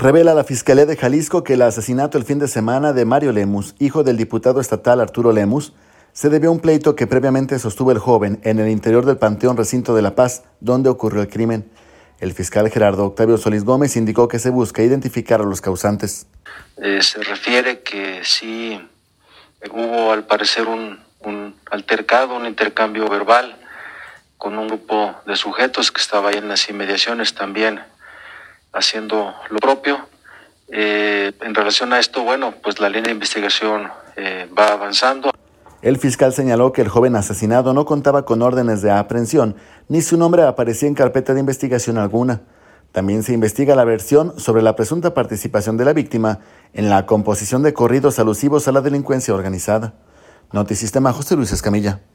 Revela la Fiscalía de Jalisco que el asesinato el fin de semana de Mario Lemus, hijo del diputado estatal Arturo Lemus, se debió a un pleito que previamente sostuvo el joven en el interior del Panteón Recinto de La Paz, donde ocurrió el crimen. El fiscal Gerardo Octavio Solís Gómez indicó que se busca identificar a los causantes. Se refiere que sí hubo al parecer un altercado, un intercambio verbal con un grupo de sujetos que estaba ahí en las inmediaciones también haciendo lo propio. En relación a esto, pues la línea de investigación va avanzando. El fiscal señaló que el joven asesinado no contaba con órdenes de aprehensión, ni su nombre aparecía en carpeta de investigación alguna. También se investiga la versión sobre la presunta participación de la víctima en la composición de corridos alusivos a la delincuencia organizada. Notisistema, José Luis Escamilla.